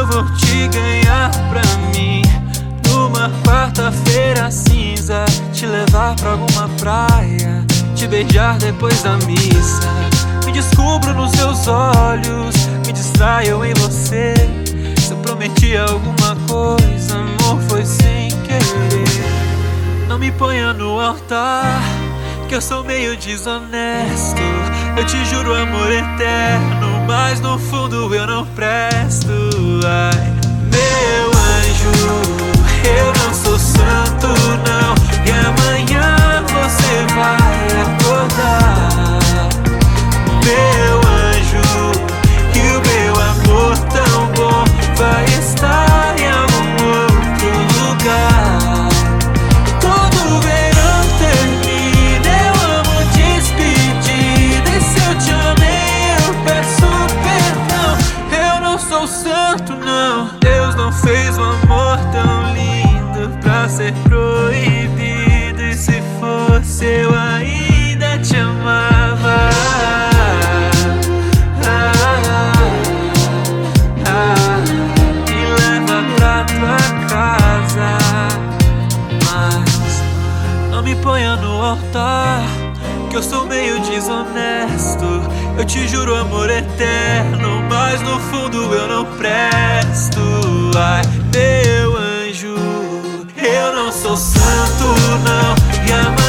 vou te ganhar pra mim. Numa quarta-feira cinza, te levar pra alguma praia, te beijar depois da missa. Me descubro nos seus olhos, me distraio em você. Se eu prometi alguma coisa, amor, foi sem querer. Não me ponha no altar, que eu sou meio desonesto. Eu te juro amor eterno, mas no fundo eu não presto. Ai, meu anjo, eu não sou santo não, e amanhã você vai acordar. Meu anjo, e o meu amor tão bom vai estar em algum outro lugar. Todo verão termina, eu amo despedida, e se eu te amei eu peço perdão. Eu não sou santo não, Deus não fez um amor tão lindo pra ser proibido, e se fosse eu ainda te amava. Me leva pra tua casa, mas não me ponha no altar, que eu sou meio desonesto. Eu te juro amor eterno, mas no fundo eu não presto. Ai, meu anjo, eu não sou santo não, e